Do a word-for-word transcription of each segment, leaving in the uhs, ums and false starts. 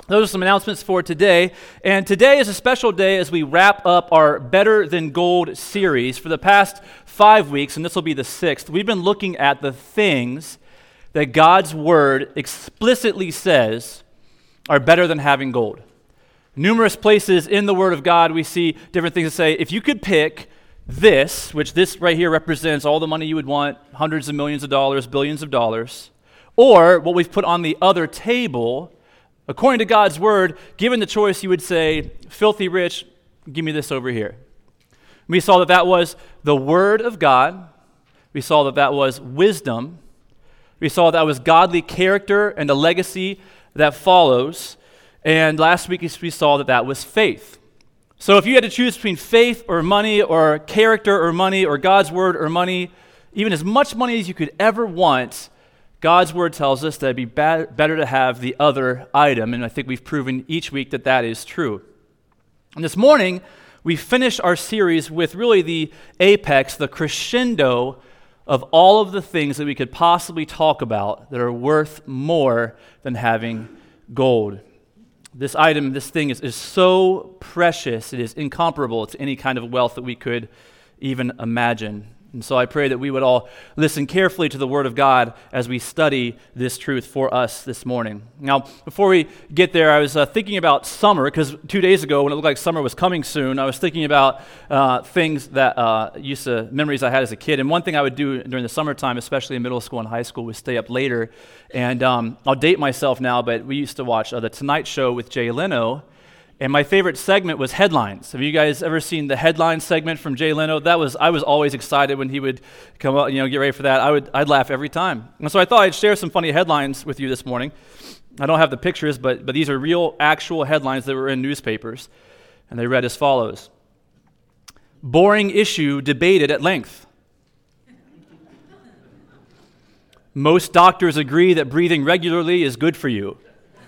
Those are some announcements for today. And today is a special day as we wrap up our Better Than Gold series. For the past five weeks, and this will be the sixth, we've been looking at the things that God's Word explicitly says are better than having gold. Numerous places in the Word of God we see different things that say, if you could pick this, which this right here represents all the money you would want, hundreds of millions of dollars, billions of dollars, or what we've put on the other table, according to God's Word, given the choice, you would say, filthy rich, give me this over here. We saw that that was the Word of God. We saw that that was wisdom. We saw that was godly character and a legacy that follows. And last week we saw that that was faith. So if you had to choose between faith or money or character or money or God's Word or money, even as much money as you could ever want, God's Word tells us that it'd be ba- better to have the other item, and I think we've proven each week that that is true. And this morning, we finish our series with really the apex, the crescendo of all of the things that we could possibly talk about that are worth more than having gold. This item, this thing is, is so precious, it is incomparable to any kind of wealth that we could even imagine. And so I pray that we would all listen carefully to the Word of God as we study this truth for us this morning. Now, before we get there, I was uh, thinking about summer, because two days ago, when it looked like summer was coming soon, I was thinking about uh, things that uh, used to, memories I had as a kid. And one thing I would do during the summertime, especially in middle school and high school, was stay up later. And um, I'll date myself now, but we used to watch uh, The Tonight Show with Jay Leno. And my favorite segment was headlines. Have you guys ever seen the headline segment from Jay Leno? That was I was always excited when he would come up, you know, get ready for that. I would I'd laugh every time. And so I thought I'd share some funny headlines with you this morning. I don't have the pictures, but but these are real, actual headlines that were in newspapers, and they read as follows: boring issue debated at length. Most doctors agree that breathing regularly is good for you.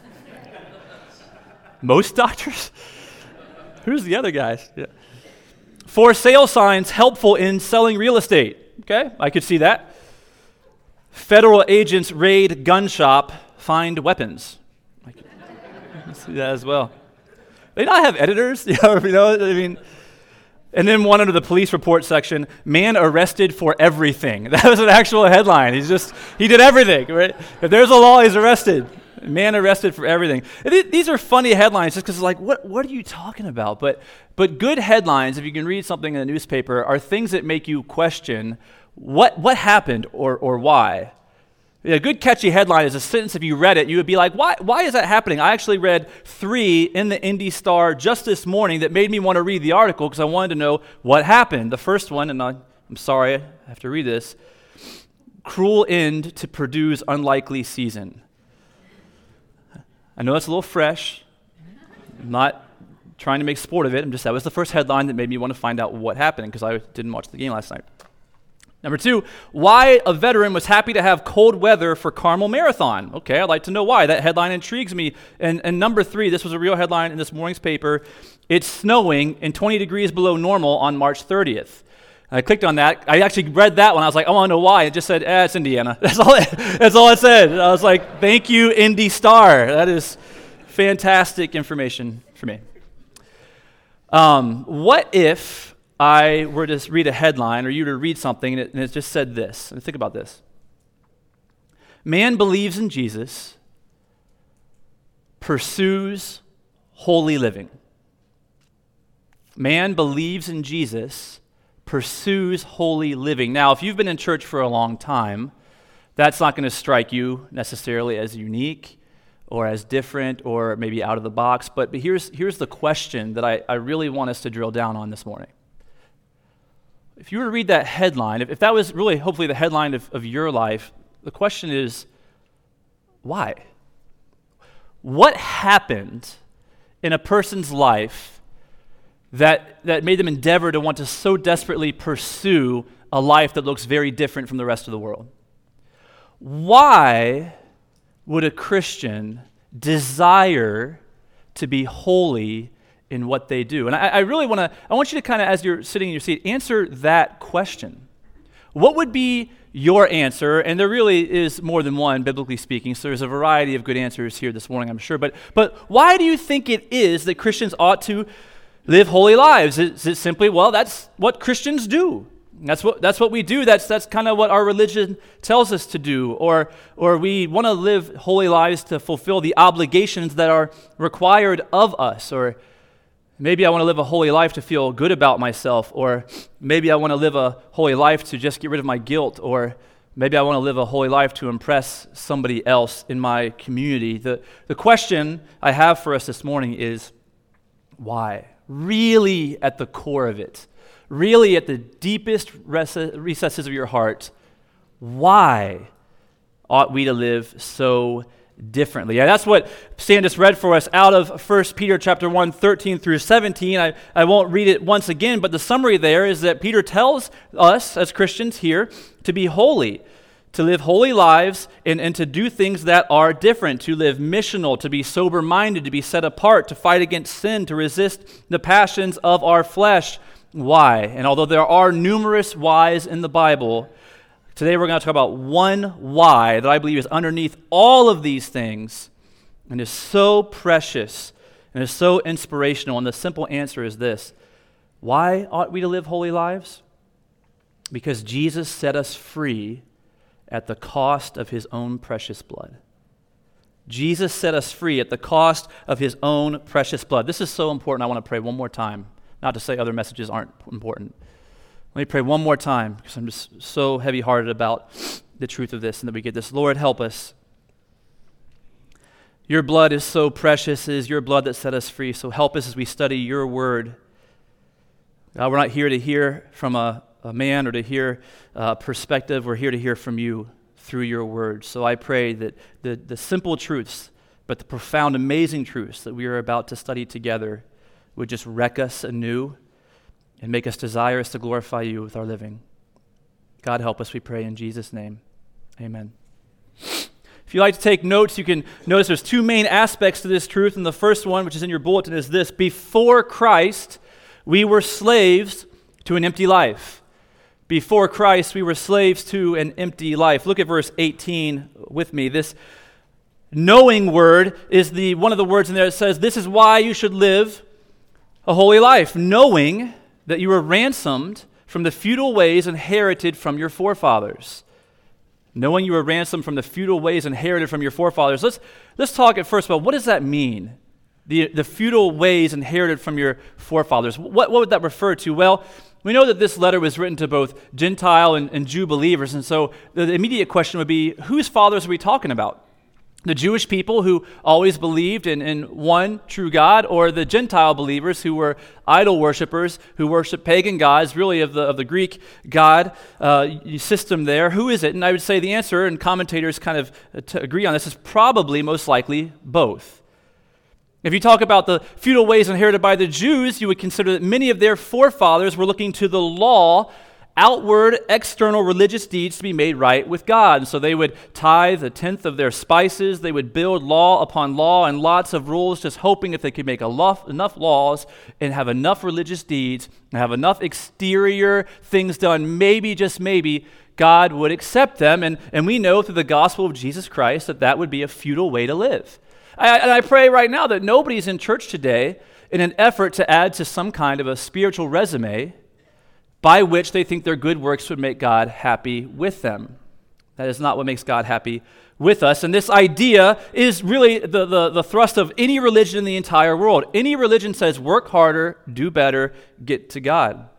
Most doctors? Who's the other guys? Yeah. For sale signs helpful in selling real estate. Okay, I could see that. Federal agents raid gun shop, find weapons. I can see that as well. They not have editors, you know, you know, I mean. And then one under the police report section, man arrested for everything. That was an actual headline. He's just, he did everything, right? If there's a law, he's arrested. Man arrested for everything. It, these are funny headlines just because it's like, what, what are you talking about? But, but good headlines, if you can read something in a newspaper, are things that make you question what, what happened or, or why. A good catchy headline is a sentence, if you read it, you would be like, why, why is that happening? I actually read three in the Indy Star just this morning that made me want to read the article because I wanted to know what happened. The first one, and I, I'm sorry, I have to read this, cruel end to Purdue's unlikely season. I know that's a little fresh. I'm not trying to make sport of it. I'm just that was the first headline that made me want to find out what happened because I didn't watch the game last night. Number two, why a veteran was happy to have cold weather for Carmel Marathon. Okay, I'd like to know why. That headline intrigues me. And, and number three, this was a real headline in this morning's paper. It's snowing and twenty degrees below normal on March thirtieth. I clicked on that. I actually read that one. I was like, I want to know why. It just said, eh, it's Indiana. That's all it, that's all it said. I was like, thank you, Indy Star. That is fantastic information for me. Um, what if I were to read a headline or you were to read something and it, and it just said this? And think about this. Man believes in Jesus, pursues holy living. Man believes in Jesus, pursues holy living. Now, if you've been in church for a long time, that's not going to strike you necessarily as unique or as different or maybe out of the box. But, but here's, here's the question that I, I really want us to drill down on this morning. If you were to read that headline, if, if that was really hopefully the headline of, of your life, the question is, why? What happened in a person's life that that made them endeavor to want to so desperately pursue a life that looks very different from the rest of the world? Why would a Christian desire to be holy in what they do? And I, I really want to, I want you to kind of, as you're sitting in your seat, answer that question. What would be your answer, and there really is more than one, biblically speaking, so there's a variety of good answers here this morning, I'm sure. But, but why do you think it is that Christians ought to live holy lives? Is it simply, well, that's what Christians do. That's what that's what we do. That's that's kind of what our religion tells us to do. Or or we want to live holy lives to fulfill the obligations that are required of us. Or maybe I want to live a holy life to feel good about myself. Or maybe I want to live a holy life to just get rid of my guilt. Or maybe I want to live a holy life to impress somebody else in my community. The the question I have for us this morning is why? Really at the core of it. Really at the deepest recesses of your heart, why ought we to live so differently? Yeah, that's what Stan just read for us out of First Peter chapter one, thirteen through seventeen. I, I won't read it once again, but the summary there is that Peter tells us as Christians here to be holy, to live holy lives and, and to do things that are different, to live missional, to be sober-minded, to be set apart, to fight against sin, to resist the passions of our flesh. Why? And although there are numerous whys in the Bible, today we're going to talk about one why that I believe is underneath all of these things and is so precious and is so inspirational. And the simple answer is this: why ought we to live holy lives? Because Jesus set us free at the cost of his own precious blood. Jesus set us free at the cost of his own precious blood. This is so important. I want to pray one more time. Not to say other messages aren't important. Let me pray one more time because I'm just so heavy-hearted about the truth of this and that we get this. Lord, help us. Your blood is so precious. It is your blood that set us free. So help us as we study your word. God, we're not here to hear from a, a man or to hear a perspective. We're here to hear from you through your word. So I pray that the, the simple truths, but the profound, amazing truths that we are about to study together would just wreck us anew and make us desirous to glorify you with our living. God, help us, we pray in Jesus' name. Amen. If you like to take notes, you can notice there's two main aspects to this truth, and the first one, which is in your bulletin, is this: before Christ, we were slaves to an empty life. Before Christ, we were slaves to an empty life. Look at verse eighteen with me. This knowing word is the one of the words in there that says, this is why you should live a holy life, knowing that you were ransomed from the futile ways inherited from your forefathers. Knowing you were ransomed from the futile ways inherited from your forefathers. Let's let's talk at first about what does that mean? The the futile ways inherited from your forefathers. What, what would that refer to? Well, we know that this letter was written to both Gentile and, and Jew believers, and so the, the immediate question would be, whose fathers are we talking about? The Jewish people who always believed in, in one true God, or the Gentile believers who were idol worshipers, who worship pagan gods, really of the of the Greek God uh, system there? Who is it? And I would say the answer, and commentators kind of uh, t- agree on this, is probably most likely both. If you talk about the feudal ways inherited by the Jews, you would consider that many of their forefathers were looking to the law, outward, external religious deeds to be made right with God. And so they would tithe a tenth of their spices. They would build law upon law and lots of rules, just hoping if they could make enough, enough laws and have enough religious deeds and have enough exterior things done, maybe, just maybe, God would accept them. And, and we know through the gospel of Jesus Christ that that would be a futile way to live. I, and I pray right now that nobody's in church today in an effort to add to some kind of a spiritual resume by which they think their good works would make God happy with them. That is not what makes God happy with us. And this idea is really the, the, the thrust of any religion in the entire world. Any religion says work harder, do better, get to God.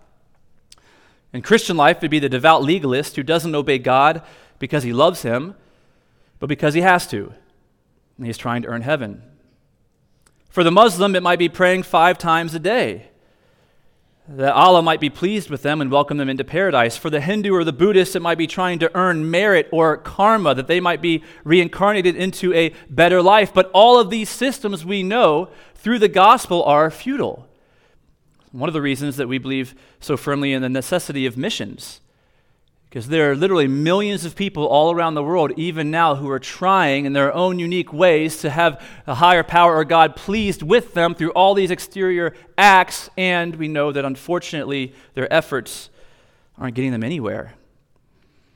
In Christian life, it'd be the devout legalist who doesn't obey God because he loves him, but because he has to. And he's trying to earn heaven. For the Muslim, it might be praying five times a day, that Allah might be pleased with them and welcome them into paradise. For the Hindu or the Buddhist, it might be trying to earn merit or karma, that they might be reincarnated into a better life. But all of these systems we know through the gospel are futile. One of the reasons that we believe so firmly in the necessity of missions, because there are literally millions of people all around the world, even now, who are trying in their own unique ways to have a higher power or God pleased with them through all these exterior acts, and we know that unfortunately their efforts aren't getting them anywhere.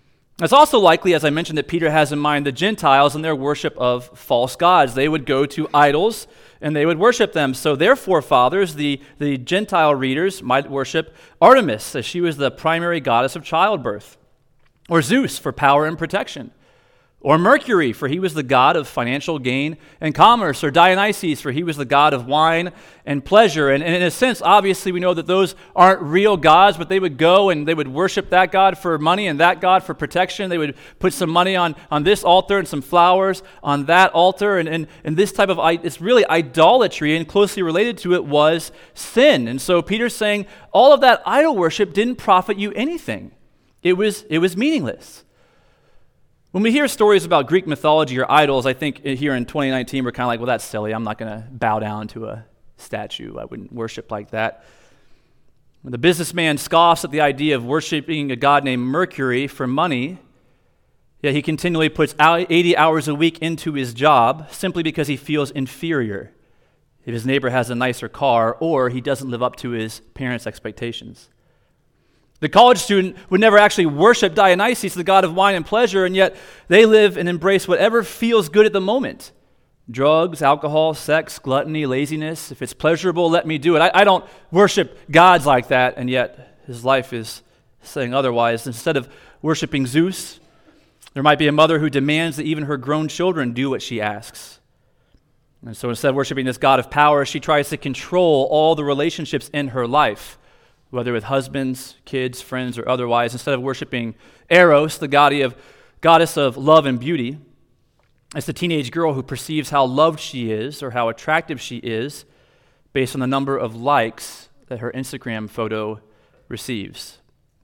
It's also likely, as I mentioned, that Peter has in mind the Gentiles and their worship of false gods. They would go to idols and they would worship them. So their forefathers, the, the Gentile readers, might worship Artemis, as she was the primary goddess of childbirth, or Zeus for power and protection, or Mercury, for he was the god of financial gain and commerce, or Dionysus, for he was the god of wine and pleasure. And, and in a sense, obviously, we know that those aren't real gods, but they would go and they would worship that god for money and that god for protection. They would put some money on, on this altar and some flowers on that altar. And, and, and this type of, it's really idolatry, and closely related to it was sin. And so Peter's saying, all of that idol worship didn't profit you anything. It was, it was meaningless. When we hear stories about Greek mythology or idols, I think here in twenty nineteen, we're kind of like, well, that's silly. I'm not going to bow down to a statue. I wouldn't worship like that. When the businessman scoffs at the idea of worshiping a god named Mercury for money, yet he continually puts eighty hours a week into his job simply because he feels inferior if his neighbor has a nicer car or he doesn't live up to his parents' expectations. The college student would never actually worship Dionysus, the god of wine and pleasure, and yet they live and embrace whatever feels good at the moment. Drugs, alcohol, sex, gluttony, laziness. If it's pleasurable, let me do it. I, I don't worship gods like that, and yet his life is saying otherwise. Instead of worshiping Zeus, there might be a mother who demands that even her grown children do what she asks. And so instead of worshiping this god of power, she tries to control all the relationships in her life, whether with husbands, kids, friends, or otherwise. Instead of worshiping Eros, the god of, goddess of love and beauty, it's the teenage girl who perceives how loved she is or how attractive she is based on the number of likes that her Instagram photo receives.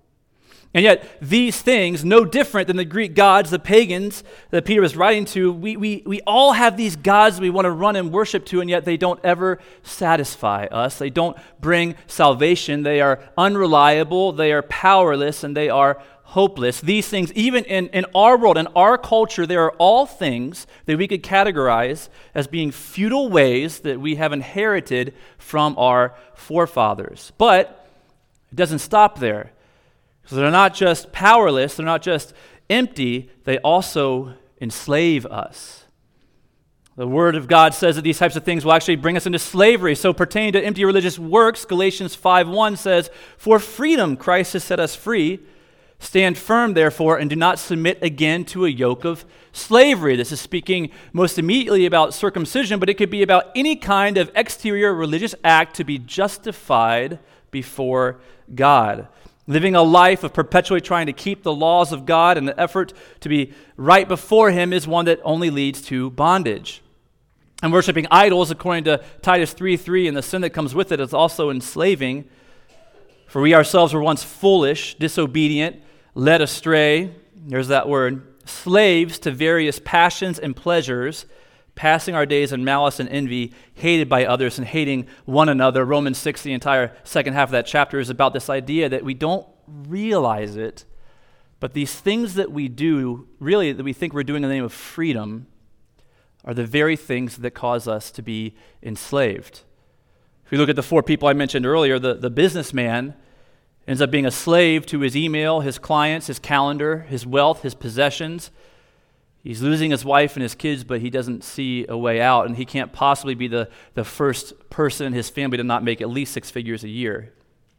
And yet, these things, no different than the Greek gods, the pagans that Peter was writing to, we, we, we all have these gods we want to run and worship to, and yet they don't ever satisfy us. They don't bring salvation. They are unreliable, they are powerless, and they are hopeless. These things, even in, in our world, in our culture, there are all things that we could categorize as being futile ways that we have inherited from our forefathers. But it doesn't stop there. So they're not just powerless, they're not just empty, they also enslave us. The Word of God says that these types of things will actually bring us into slavery. So pertaining to empty religious works, Galatians five one says, "For freedom Christ has set us free. Stand firm, therefore, and do not submit again to a yoke of slavery." This is speaking most immediately about circumcision, but it could be about any kind of exterior religious act to be justified before God. Living a life of perpetually trying to keep the laws of God and the effort to be right before Him is one that only leads to bondage. And worshiping idols, according to Titus three three, and the sin that comes with it, is also enslaving. For we ourselves were once foolish, disobedient, led astray, there's that word, slaves to various passions and pleasures, passing our days in malice and envy, hated by others and hating one another. Romans six, the entire second half of that chapter, is about this idea that we don't realize it, but these things that we do, really that we think we're doing in the name of freedom, are the very things that cause us to be enslaved. If we look at the four people I mentioned earlier, the, the businessman ends up being a slave to his email, his clients, his calendar, his wealth, his possessions. He's losing his wife and his kids, but he doesn't see a way out, and he can't possibly be the, the first person in his family to not make at least six figures a year.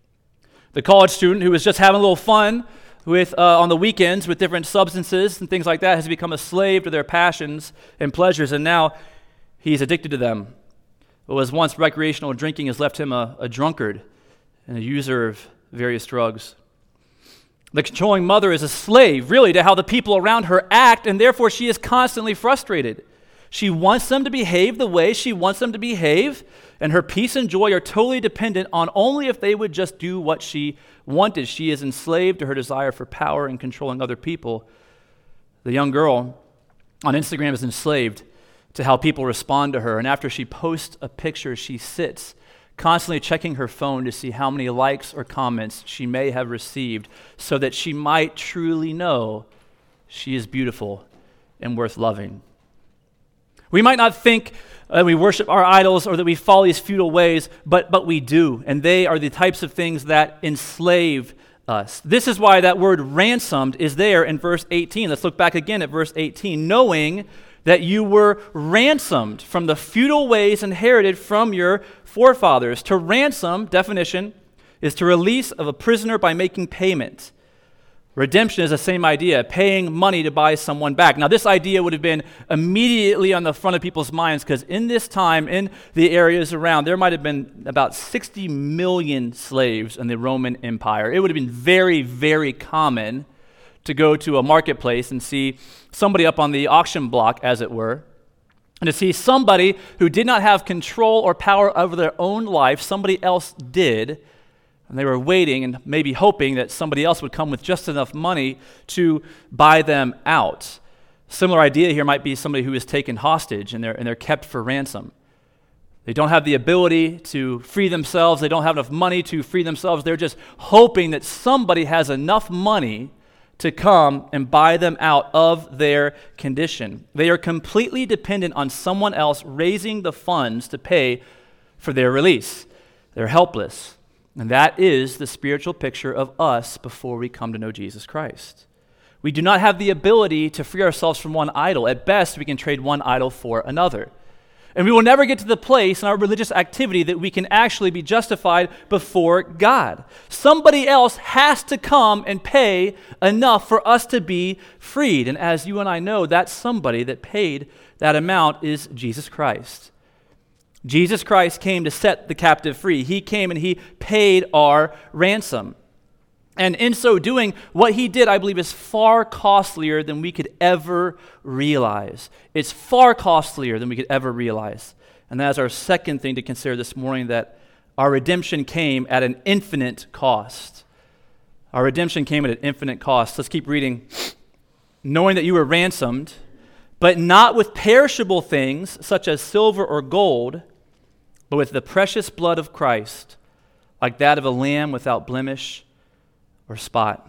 The college student who was just having a little fun with uh, on the weekends with different substances and things like that has become a slave to their passions and pleasures, and now he's addicted to them. What was once recreational drinking has left him a, a drunkard and a user of various drugs. The controlling mother is a slave, really, to how the people around her act, and therefore she is constantly frustrated. She wants them to behave the way she wants them to behave, and her peace and joy are totally dependent on only if they would just do what she wanted. She is enslaved to her desire for power and controlling other people. The young girl on Instagram is enslaved to how people respond to her, and after she posts a picture, she sits constantly checking her phone to see how many likes or comments she may have received so that she might truly know she is beautiful and worth loving. We might not think uh, we worship our idols or that we follow these futile ways, but, but we do, and they are the types of things that enslave us. This is why that word ransomed is there in verse eighteen. Let's look back again at verse eighteen. Knowing that you were ransomed from the futile ways inherited from your forefathers. To ransom, definition, is to release of a prisoner by making payment. Redemption is the same idea, paying money to buy someone back. Now, this idea would have been immediately on the front of people's minds because in this time, in the areas around, there might have been about sixty million slaves in the Roman Empire. It would have been very, very common to go to a marketplace and see somebody up on the auction block, as it were, and to see somebody who did not have control or power over their own life, somebody else did, and they were waiting and maybe hoping that somebody else would come with just enough money to buy them out. Similar idea here might be somebody who is taken hostage and they're, and they're kept for ransom. They don't have the ability to free themselves. They don't have enough money to free themselves. They're just hoping that somebody has enough money to come and buy them out of their condition. They are completely dependent on someone else raising the funds to pay for their release. They're helpless. And that is the spiritual picture of us before we come to know Jesus Christ. We do not have the ability to free ourselves from one idol. At best, we can trade one idol for another. And we will never get to the place in our religious activity that we can actually be justified before God. Somebody else has to come and pay enough for us to be freed. And as you and I know, that somebody that paid that amount is Jesus Christ. Jesus Christ came to set the captive free. He came and he paid our ransom. And in so doing, what he did, I believe, is far costlier than we could ever realize. It's far costlier than we could ever realize. And that is our second thing to consider this morning, that our redemption came at an infinite cost. Our redemption came at an infinite cost. Let's keep reading. Knowing that you were ransomed, but not with perishable things such as silver or gold, but with the precious blood of Christ, like that of a lamb without blemish or spot.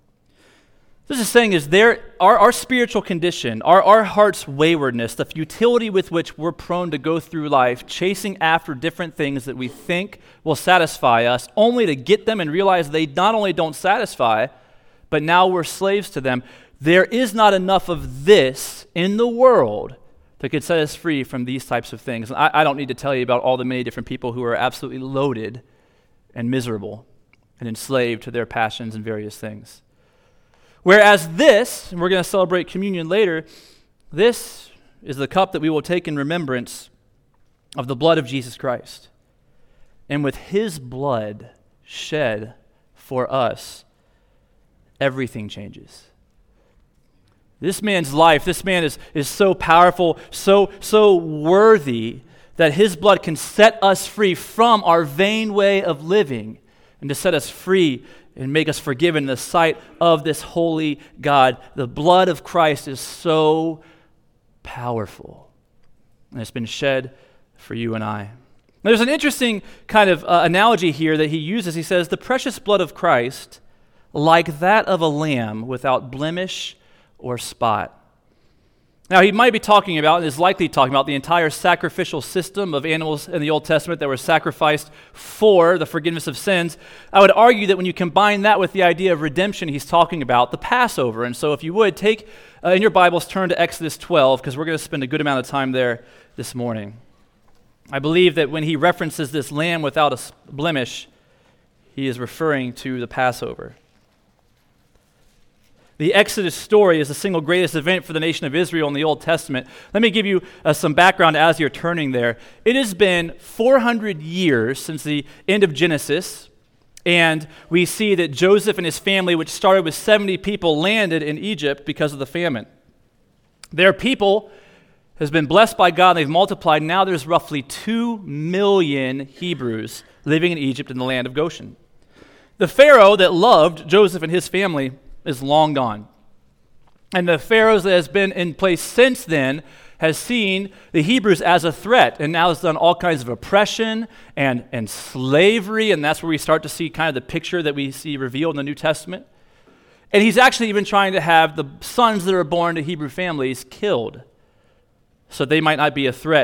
This is saying is there our, our spiritual condition, our, our heart's waywardness, the futility with which we're prone to go through life, chasing after different things that we think will satisfy us, only to get them and realize they not only don't satisfy, but now we're slaves to them. There is not enough of this in the world that could set us free from these types of things. And I, I don't need to tell you about all the many different people who are absolutely loaded and miserable and enslaved to their passions and various things. Whereas this, and we're going to celebrate communion later, this is the cup that we will take in remembrance of the blood of Jesus Christ. And with his blood shed for us, everything changes. This man's life, this man is, is so powerful, so, so worthy that his blood can set us free from our vain way of living and to set us free and make us forgiven in the sight of this holy God. The blood of Christ is so powerful, and it's been shed for you and I. Now, there's an interesting kind of uh, analogy here that he uses. He says, the precious blood of Christ, like that of a lamb without blemish or spot. Now, he might be talking about, and is likely talking about, the entire sacrificial system of animals in the Old Testament that were sacrificed for the forgiveness of sins. I would argue that when you combine that with the idea of redemption, he's talking about the Passover. And so if you would, take uh, in your Bibles, turn to Exodus twelve, because we're going to spend a good amount of time there this morning. I believe that when he references this lamb without a blemish, he is referring to the Passover. The Exodus story is the single greatest event for the nation of Israel in the Old Testament. Let me give you uh, some background as you're turning there. It has been four hundred years since the end of Genesis, and we see that Joseph and his family, which started with seventy people, landed in Egypt because of the famine. Their people has been blessed by God, and they've multiplied. Now there's roughly two million Hebrews living in Egypt in the land of Goshen. The Pharaoh that loved Joseph and his family is long gone. And the Pharaoh that has been in place since then has seen the Hebrews as a threat, and now has done all kinds of oppression and, and slavery, and that's where we start to see kind of the picture that we see revealed in the New Testament. And he's actually even trying to have the sons that are born to Hebrew families killed, so they might not be a threat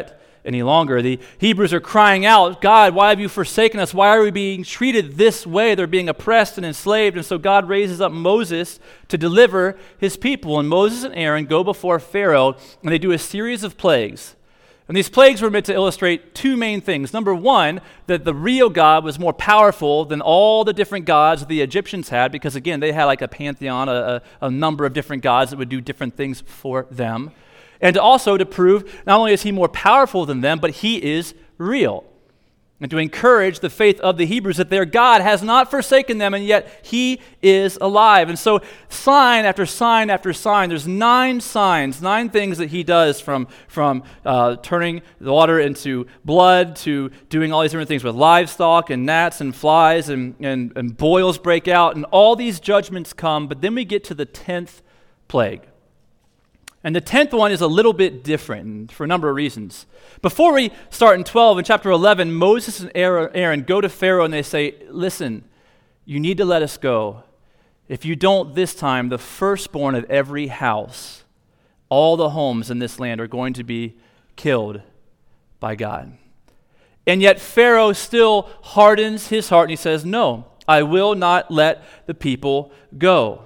any longer. The Hebrews are crying out, God, why have you forsaken us? Why are we being treated this way? They're being oppressed and enslaved. And so God raises up Moses to deliver his people. And Moses and Aaron go before Pharaoh, and they do a series of plagues. And these plagues were meant to illustrate two main things. Number one, that the real God was more powerful than all the different gods the Egyptians had, because again, they had like a pantheon, a, a, a number of different gods that would do different things for them. And also to prove not only is he more powerful than them, but he is real. And to encourage the faith of the Hebrews that their God has not forsaken them, and yet he is alive. And so sign after sign after sign, there's nine signs, nine things that he does, from, from uh, turning the water into blood to doing all these different things with livestock and gnats and flies, and, and, and boils break out, and all these judgments come. But then we get to the tenth plague. And the tenth one is a little bit different for a number of reasons. Before we start in twelve, in chapter eleven, Moses and Aaron go to Pharaoh and they say, listen, you need to let us go. If you don't this time, the firstborn of every house, all the homes in this land are going to be killed by God. And yet Pharaoh still hardens his heart and he says, no, I will not let the people go.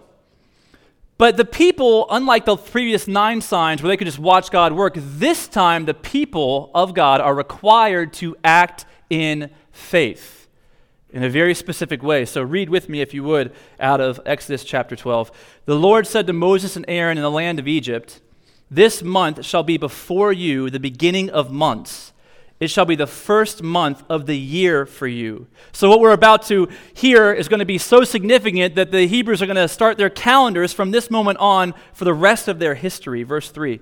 But the people, unlike the previous nine signs where they could just watch God work, this time the people of God are required to act in faith in a very specific way. So read with me, if you would, out of Exodus chapter twelve. The Lord said to Moses and Aaron in the land of Egypt, this month shall be before you the beginning of months. It shall be the first month of the year for you. So what we're about to hear is going to be so significant that the Hebrews are going to start their calendars from this moment on for the rest of their history. Verse three.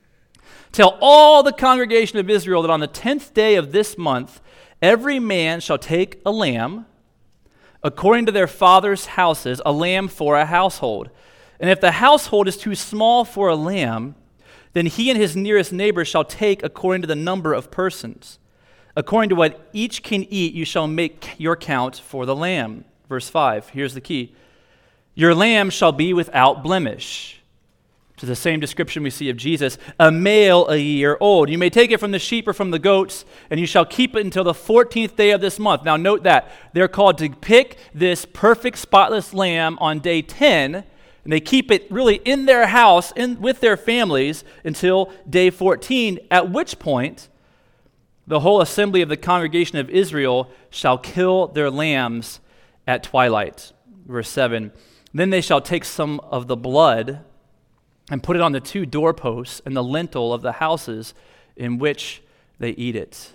Tell all the congregation of Israel that on the tenth day of this month, every man shall take a lamb, according to their father's houses, a lamb for a household. And if the household is too small for a lamb, then he and his nearest neighbor shall take according to the number of persons. According to what each can eat, you shall make your count for the lamb. Verse five, here's the key. Your lamb shall be without blemish. To the same description we see of Jesus, a male a year old. You may take it from the sheep or from the goats, and you shall keep it until the fourteenth day of this month. Now note that. They're called to pick this perfect, spotless lamb on day ten, and they keep it really in their house in, with their families until day fourteen, at which point the whole assembly of the congregation of Israel shall kill their lambs at twilight. Verse seven, then they shall take some of the blood and put it on the two doorposts and the lintel of the houses in which they eat it.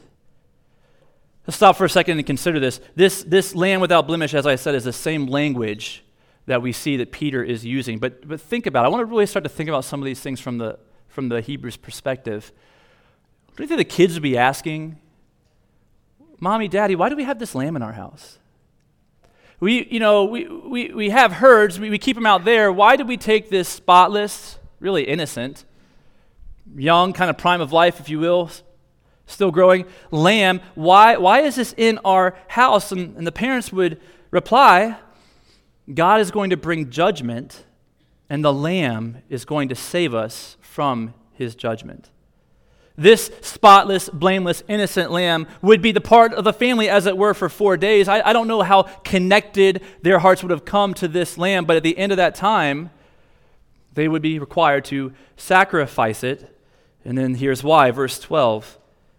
Let's stop for a second and consider this. This, this lamb without blemish, as I said, is the same language that we see that Peter is using. But but think about it. I want to really start to think about some of these things from the from the Hebrews' perspective. Do you think the kids would be asking, Mommy, Daddy, why do we have this lamb in our house? We, you know, we we, we have herds, we, we keep them out there. Why did we take this spotless, really innocent, young, kind of prime of life, if you will, still growing lamb? Why why is this in our house? And, and the parents would reply, God is going to bring judgment, and the lamb is going to save us from his judgment. This spotless, blameless, innocent lamb would be the part of the family, as it were, for four days. I, I don't know how connected their hearts would have come to this lamb, but at the end of that time, they would be required to sacrifice it. And then here's why, verse twelve.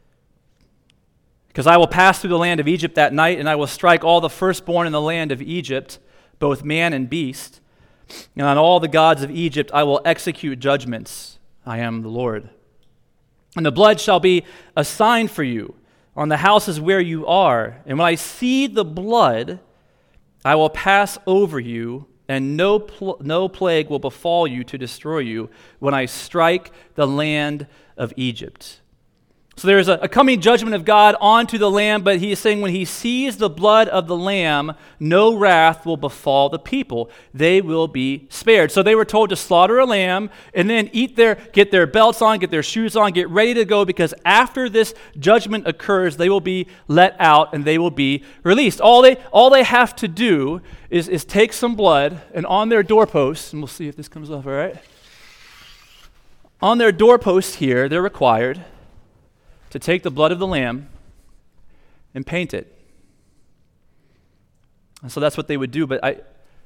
Because I will pass through the land of Egypt that night, and I will strike all the firstborn in the land of Egypt, both man and beast, and on all the gods of Egypt I will execute judgments. I am the Lord. And the blood shall be a sign for you on the houses where you are. And when I see the blood, I will pass over you, and no pl- no plague will befall you to destroy you when I strike the land of Egypt. So there's a, a coming judgment of God onto the lamb, but he is saying when he sees the blood of the lamb, no wrath will befall the people. They will be spared. So they were told to slaughter a lamb and then eat their, get their belts on, get their shoes on, get ready to go, because after this judgment occurs, they will be let out and they will be released. All they, all they have to do is, is take some blood, and on their doorposts, and we'll see if this comes off, all right? On their doorposts here, they're required to take the blood of the lamb and paint it. And so that's what they would do. But I,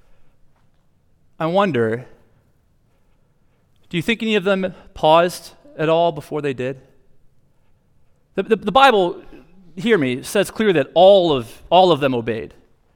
I wonder, do you think any of them paused at all before they did? The, the, the Bible, hear me, says clear that all of all of them obeyed.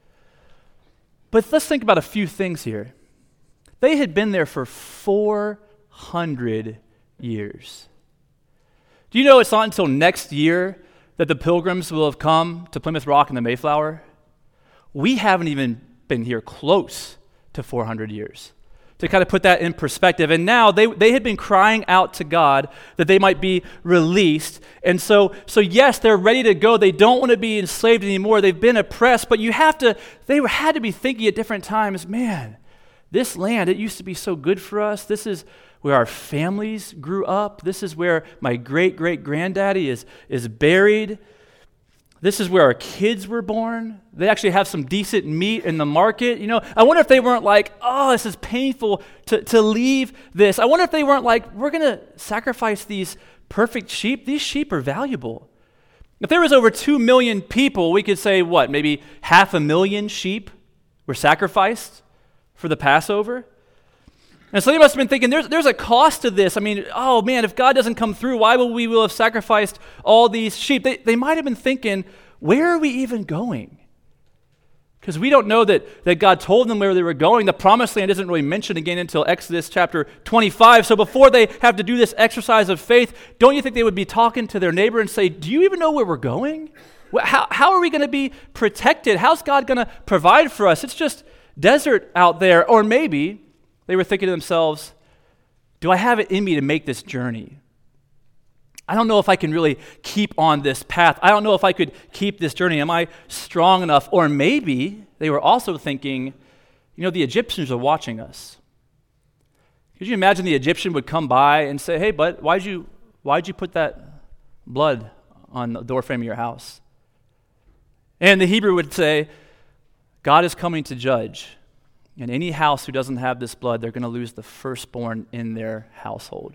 But let's think about a few things here. They had been there for four hundred years. Do you know it's not until next year that the pilgrims will have come to Plymouth Rock and the Mayflower? We haven't even been here close to four hundred years. To kind of put that in perspective. And now they, they had been crying out to God that they might be released. And so, so yes, they're ready to go. They don't want to be enslaved anymore. They've been oppressed, but you have to, they had to be thinking at different times, man, this land, it used to be so good for us. This is where our families grew up. This is where my great-great-granddaddy is, is buried. This is where our kids were born. They actually have some decent meat in the market. You know, I wonder if they weren't like, oh, this is painful to, to leave this. I wonder if they weren't like, we're going to sacrifice these perfect sheep. These sheep are valuable. If there was over two million people, we could say, what, maybe half a million sheep were sacrificed for the Passover? And so they must have been thinking, there's, there's a cost to this. I mean, oh man, if God doesn't come through, why will we will have sacrificed all these sheep? They, they might have been thinking, where are we even going? Because we don't know that, that God told them where they were going. The promised land isn't really mentioned again until Exodus chapter twenty-five. So before they have to do this exercise of faith, don't you think they would be talking to their neighbor and say, do you even know where we're going? How, how are we going to be protected? How's God going to provide for us? It's just desert out there. Or maybe they were thinking to themselves, do I have it in me to make this journey? I don't know if I can really keep on this path. I don't know if I could keep this journey. Am I strong enough? Or maybe they were also thinking, you know, the Egyptians are watching us. Could you imagine the Egyptian would come by and say, hey, bud, why'd you, why'd you put that blood on the doorframe of your house? And the Hebrew would say, God is coming to judge. And any house who doesn't have this blood, they're going to lose the firstborn in their household.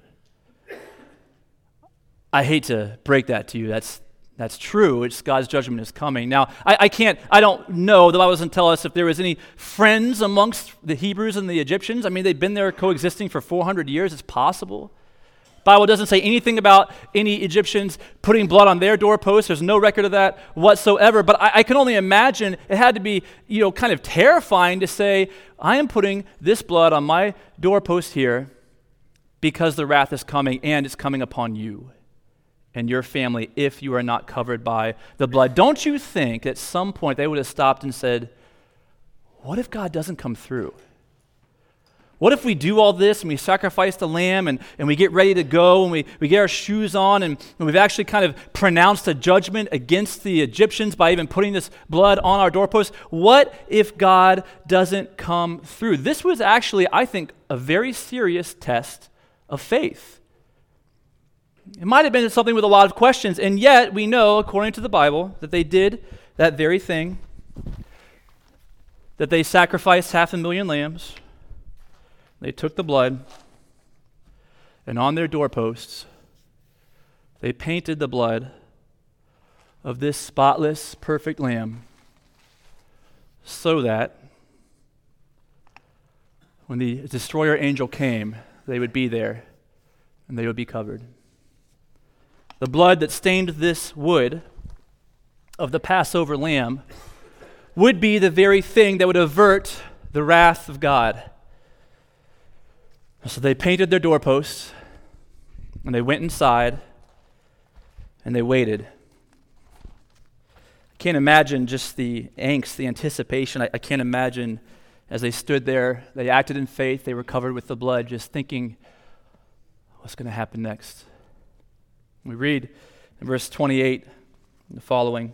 I hate to break that to you. That's that's true. It's God's judgment is coming. Now, I, I can't, I don't know, the Bible doesn't tell us if there was any friends amongst the Hebrews and the Egyptians. I mean, they've been there coexisting for four hundred years. It's possible. The Bible doesn't say anything about any Egyptians putting blood on their doorposts. There's no record of that whatsoever. But I, I can only imagine it had to be, you know, kind of terrifying to say, I am putting this blood on my doorpost here because the wrath is coming, and it's coming upon you and your family if you are not covered by the blood. Don't you think at some point they would have stopped and said, what if God doesn't come through? What if we do all this and we sacrifice the lamb and, and we get ready to go and we, we get our shoes on and, and we've actually kind of pronounced a judgment against the Egyptians by even putting this blood on our doorposts? What if God doesn't come through? This was actually, I think, a very serious test of faith. It might have been something with a lot of questions, and yet we know, according to the Bible, that they did that very thing, that they sacrificed half a million lambs. They took the blood, and on their doorposts, they painted the blood of this spotless, perfect lamb so that when the destroyer angel came, they would be there and they would be covered. The blood that stained this wood of the Passover lamb would be the very thing that would avert the wrath of God. So they painted their doorposts, and they went inside, and they waited. I can't imagine just the angst, the anticipation. I, I can't imagine as they stood there, they acted in faith, they were covered with the blood, just thinking, what's going to happen next? We read in verse twenty-eight, the following.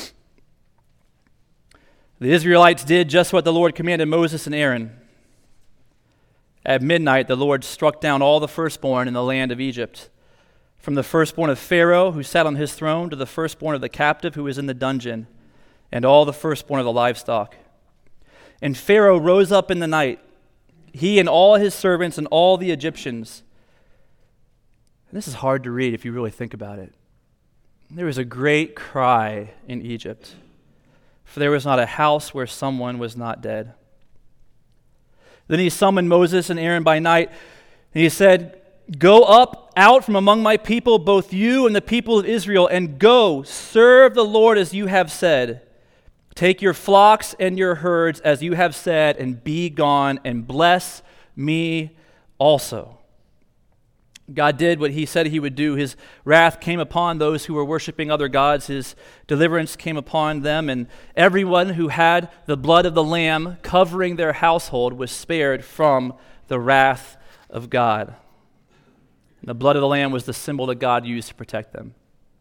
The Israelites did just what the Lord commanded Moses and Aaron. At midnight, the Lord struck down all the firstborn in the land of Egypt, from the firstborn of Pharaoh, who sat on his throne, to the firstborn of the captive who was in the dungeon, and all the firstborn of the livestock. And Pharaoh rose up in the night, he and all his servants and all the Egyptians. And this is hard to read if you really think about it. there was a great cry in Egypt, for there was not a house where someone was not dead. Then he summoned Moses and Aaron by night, and he said, "Go up out from among my people, both you and the people of Israel, and go, serve the Lord as you have said. Take your flocks and your herds as you have said, and be gone, and bless me also." God did what he said he would do. His wrath came upon those who were worshiping other gods. His deliverance came upon them, and everyone who had the blood of the Lamb covering their household was spared from the wrath of God. And the blood of the Lamb was the symbol that God used to protect them.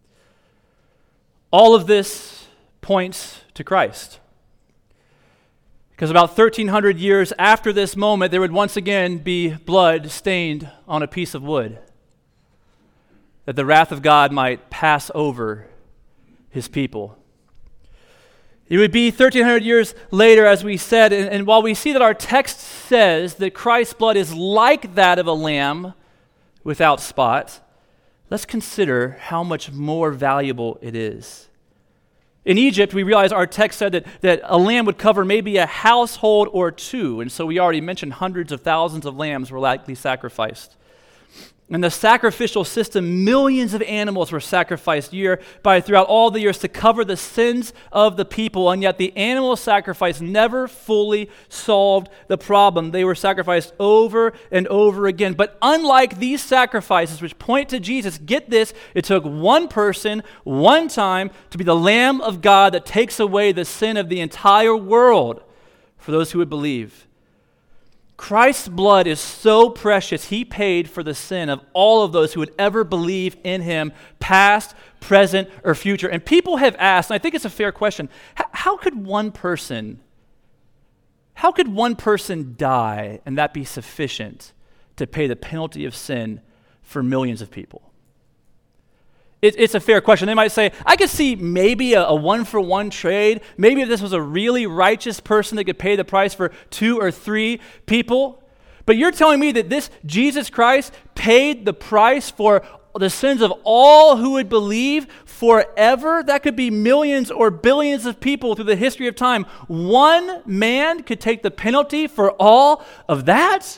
All of this points to Christ. Because about thirteen hundred years after this moment, there would once again be blood stained on a piece of wood, that the wrath of God might pass over his people. It would be thirteen hundred years later, as we said, and, and while we see that our text says that Christ's blood is like that of a lamb without spot, let's consider how much more valuable it is. In Egypt, we realize our text said that, that a lamb would cover maybe a household or two, and so we already mentioned hundreds of thousands of lambs were likely sacrificed. In the sacrificial system, millions of animals were sacrificed year by throughout all the years to cover the sins of the people, and yet the animal sacrifice never fully solved the problem. They were sacrificed over and over again. But unlike these sacrifices, which point to Jesus, get this, it took one person, one time, to be the Lamb of God that takes away the sin of the entire world for those who would believe. Christ's blood is so precious, he paid for the sin of all of those who would ever believe in him, past, present, or future. And people have asked, and I think it's a fair question, how, how could one person, how could one person die and that be sufficient to pay the penalty of sin for millions of people? It, it's a fair question. They might say, I could see maybe a, a one-for-one trade. Maybe if this was a really righteous person that could pay the price for two or three people. But you're telling me that this Jesus Christ paid the price for the sins of all who would believe forever? That could be millions or billions of people through the history of time. One man could take the penalty for all of that?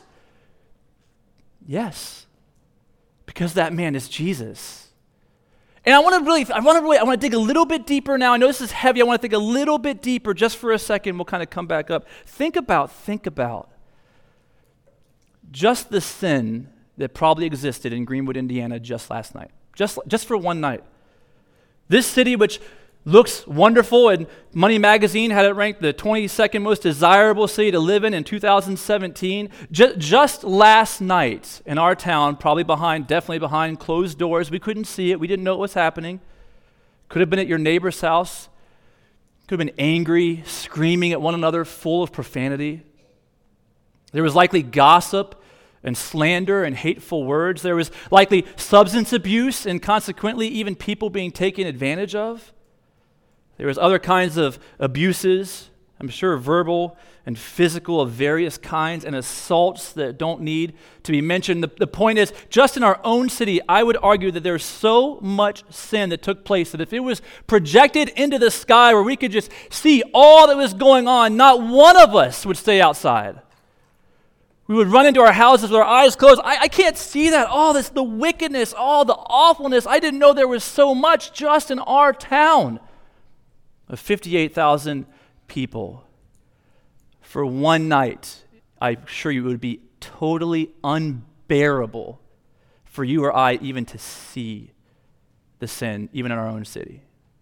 Yes, because that man is Jesus. And I want to really, I want to really, I want to dig a little bit deeper now. I know this is heavy. I want to dig a little bit deeper just for a second. We'll kind of come back up. Think about, think about just the sin that probably existed in Greenwood, Indiana just last night. Just, just for one night. This city, which looks wonderful, and Money Magazine had it ranked the twenty-second most desirable city to live in in two thousand seventeen. Just, just last night in our town, probably behind, definitely behind closed doors, we couldn't see it, we didn't know what was happening. Could have been at your neighbor's house. Could have been angry, screaming at one another, full of profanity. There was likely gossip and slander and hateful words. There was likely substance abuse and consequently even people being taken advantage of. There was other kinds of abuses, I'm sure verbal and physical of various kinds, and assaults that don't need to be mentioned. The, the point is, just in our own city, I would argue that there's so much sin that took place that if it was projected into the sky where we could just see all that was going on, not one of us would stay outside. We would run into our houses with our eyes closed. I, I can't see that. All this, the wickedness, all the awfulness. I didn't know there was so much just in our town of fifty-eight thousand people. For one night, I assure you it would be totally unbearable for you or I even to see the sin, even in our own city.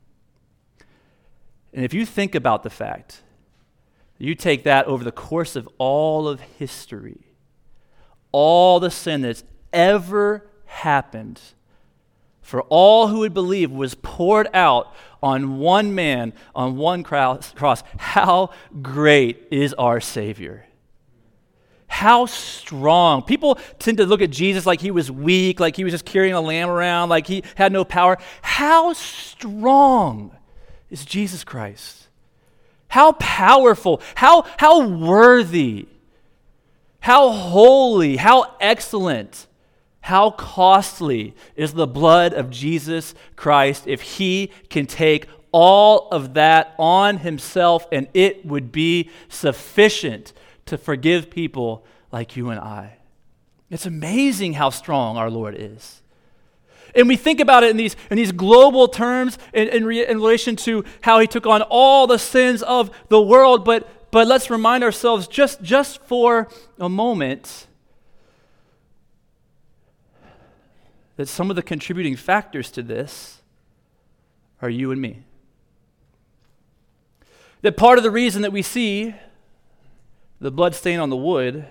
And if you think about the fact that you take that over the course of all of history, all the sin that's ever happened, for all who would believe was poured out on one man, on one cross. How great is our Savior? How strong. People tend to look at Jesus like he was weak, like he was just carrying a lamb around, like he had no power. How strong is Jesus Christ? How powerful, how, how worthy, how holy, how excellent, How costly is the blood of Jesus Christ if he can take all of that on himself and it would be sufficient to forgive people like you and I. It's amazing how strong our Lord is. And we think about it in these, in these global terms in, in, re, in relation to how he took on all the sins of the world, but, but let's remind ourselves just, just for a moment that some of the contributing factors to this are you and me. That part of the reason that we see the blood stain on the wood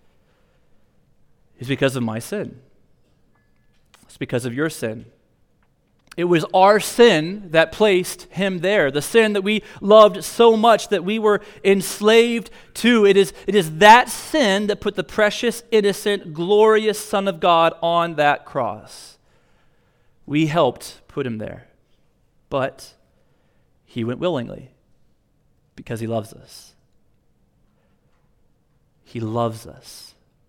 is because of my sin. It's because of your sin. It was our sin that placed him there, the sin that we loved so much that we were enslaved to. It is, it is that sin that put the precious, innocent, glorious Son of God on that cross. We helped put him there, but he went willingly because he loves us. He loves us.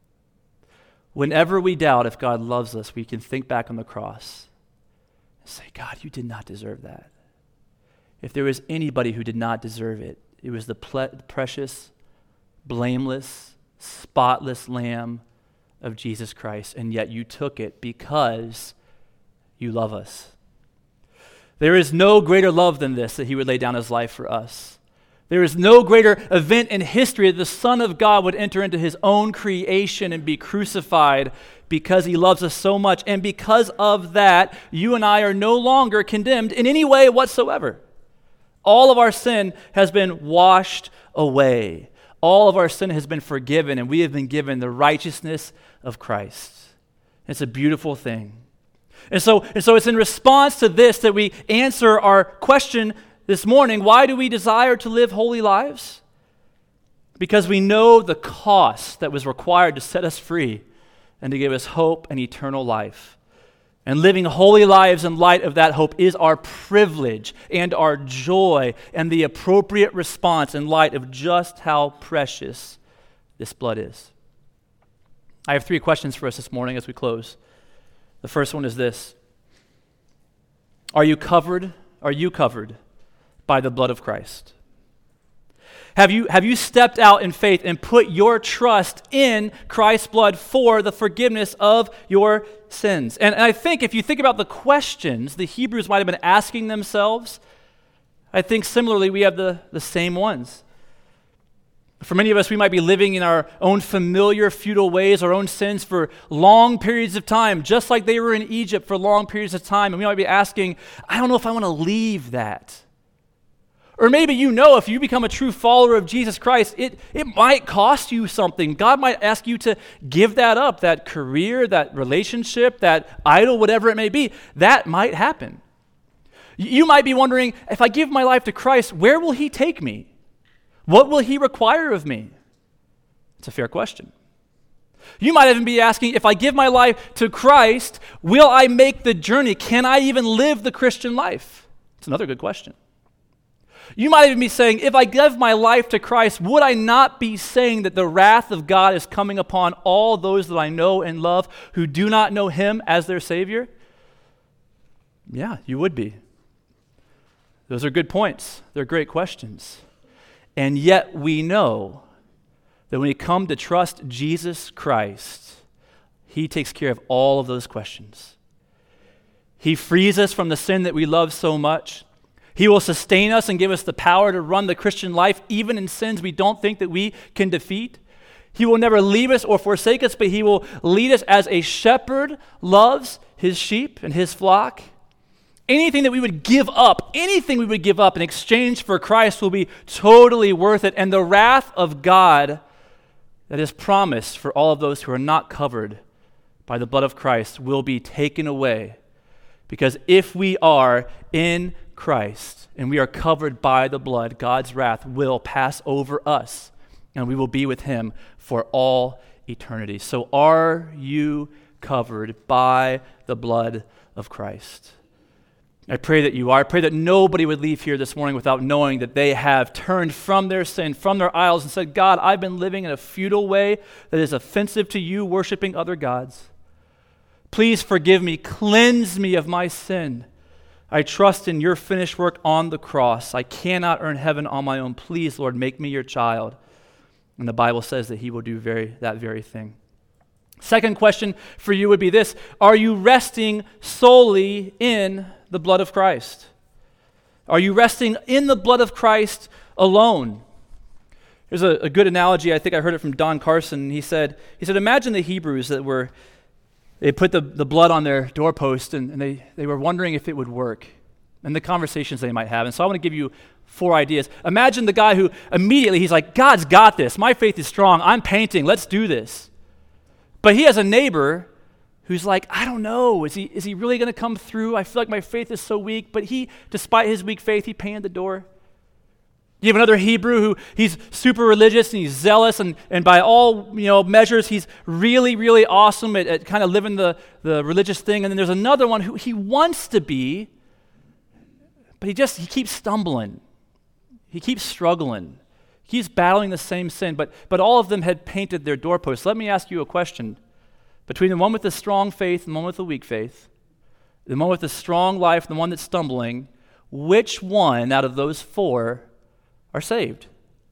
Whenever we doubt if God loves us, we can think back on the cross and say, God, you did not deserve that. If there was anybody who did not deserve it, it was the ple- precious, blameless, spotless Lamb of Jesus Christ, and yet you took it because you love us. There is no greater love than this, that he would lay down his life for us. There is no greater event in history that the Son of God would enter into his own creation and be crucified because he loves us so much. And because of that, you and I are no longer condemned in any way whatsoever. All of our sin has been washed away. All of our sin has been forgiven, and we have been given the righteousness of Christ. It's a beautiful thing. And so, and so it's in response to this that we answer our question this morning: why do we desire to live holy lives? Because we know the cost that was required to set us free and to give us hope and eternal life. And living holy lives in light of that hope is our privilege and our joy and the appropriate response in light of just how precious this blood is. I have three questions for us this morning as we close. The first one is this: Are you covered? Are you covered by the blood of Christ? Have you, have you stepped out in faith and put your trust in Christ's blood for the forgiveness of your sins? And, and I think if you think about the questions the Hebrews might have been asking themselves, I think similarly we have the, the same ones. For many of us, we might be living in our own familiar, futile ways, our own sins for long periods of time, just like they were in Egypt for long periods of time. And we might be asking, I don't know if I want to leave that. Or maybe you know if you become a true follower of Jesus Christ, it, it might cost you something. God might ask you to give that up, that career, that relationship, that idol, whatever it may be. That might happen. You might be wondering, if I give my life to Christ, where will he take me? What will he require of me? It's a fair question. You might even be asking, if I give my life to Christ, will I make the journey? Can I even live the Christian life? It's another good question. You might even be saying, if I give my life to Christ, would I not be saying that the wrath of God is coming upon all those that I know and love who do not know him as their Savior? Yeah, you would be. Those are good points. They're great questions. And yet we know that when we come to trust Jesus Christ, he takes care of all of those questions. He frees us from the sin that we love so much. He will sustain us and give us the power to run the Christian life, even in sins we don't think that we can defeat. He will never leave us or forsake us, but he will lead us as a shepherd loves his sheep and his flock. Anything that we would give up, anything we would give up in exchange for Christ will be totally worth it. And the wrath of God that is promised for all of those who are not covered by the blood of Christ will be taken away. Because if we are in Christ and we are covered by the blood, God's wrath will pass over us and we will be with him for all eternity. So are you covered by the blood of Christ? I pray that you are. I pray that nobody would leave here this morning without knowing that they have turned from their sin, from their idols, and said, God, I've been living in a futile way that is offensive to you, worshiping other gods. Please forgive me. Cleanse me of my sin. I trust in your finished work on the cross. I cannot earn heaven on my own. Please, Lord, make me your child. And the Bible says that he will do very that very thing. Second question for you would be this: are you resting solely in the blood of Christ? Are you resting in the blood of Christ alone? There's a, a good analogy. I think I heard it from Don Carson. He said, he said, imagine the Hebrews that were, they put the, the blood on their doorpost and, and they, they were wondering if it would work and the conversations they might have. And so I want to give you four ideas. Imagine the guy who immediately, he's like, God's got this. My faith is strong. I'm painting. Let's do this. But he has a neighbor who's like, I don't know. Is he, is he really going to come through? I feel like my faith is so weak. But he, despite his weak faith, he painted the door. You have another Hebrew who he's super religious and he's zealous, and, and by all you know measures, he's really, really awesome at, at kind of living the, the religious thing. And then there's another one who he wants to be, but he just, he keeps stumbling. He keeps struggling. He keeps battling the same sin, but, but all of them had painted their doorposts. Let me ask you a question. Between the one with the strong faith and the one with the weak faith, the one with the strong life and the one that's stumbling, which one out of those four are saved?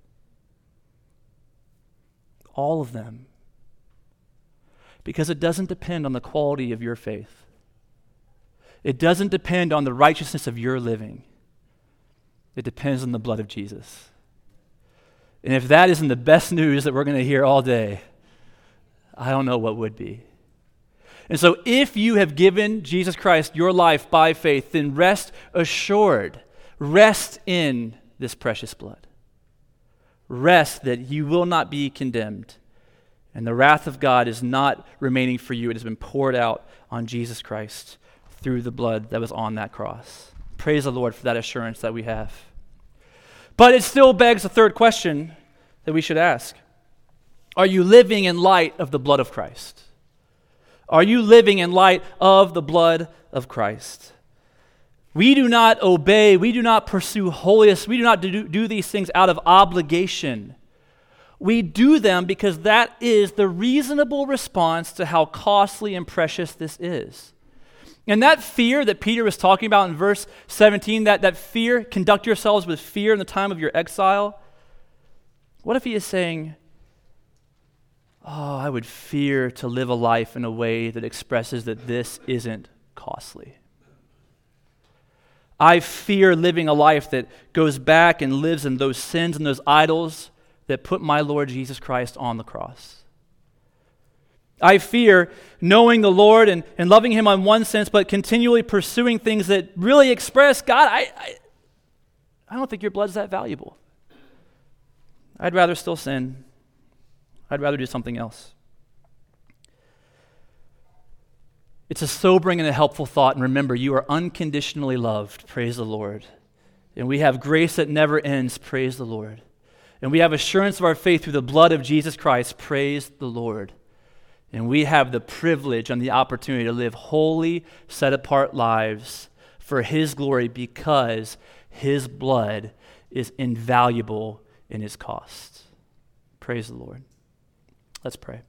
All of them. Because it doesn't depend on the quality of your faith. It doesn't depend on the righteousness of your living. It depends on the blood of Jesus. And if that isn't the best news that we're going to hear all day, I don't know what would be. And so if you have given Jesus Christ your life by faith, then rest assured, rest in this precious blood. Rest that you will not be condemned. And the wrath of God is not remaining for you. It has been poured out on Jesus Christ through the blood that was on that cross. Praise the Lord for that assurance that we have. But it still begs a third question that we should ask. Are you living in light of the blood of Christ? Are you living in light of the blood of Christ? We do not obey, we do not pursue holiness, we do not do, do these things out of obligation. We do them because that is the reasonable response to how costly and precious this is. And that fear that Peter was talking about in verse seventeen, that, that fear, conduct yourselves with fear in the time of your exile. What if he is saying, oh, I would fear to live a life in a way that expresses that this isn't costly. I fear living a life that goes back and lives in those sins and those idols that put my Lord Jesus Christ on the cross. I fear knowing the Lord and, and loving him on one sense, but continually pursuing things that really express, God, I, I, I don't think your blood's that valuable. I'd rather still sin. I'd rather do something else. It's a sobering and a helpful thought, and remember, you are unconditionally loved, praise the Lord. And we have grace that never ends, praise the Lord. And we have assurance of our faith through the blood of Jesus Christ, praise the Lord. And we have the privilege and the opportunity to live holy, set-apart lives for his glory because his blood is invaluable in its cost. Praise the Lord. Let's pray.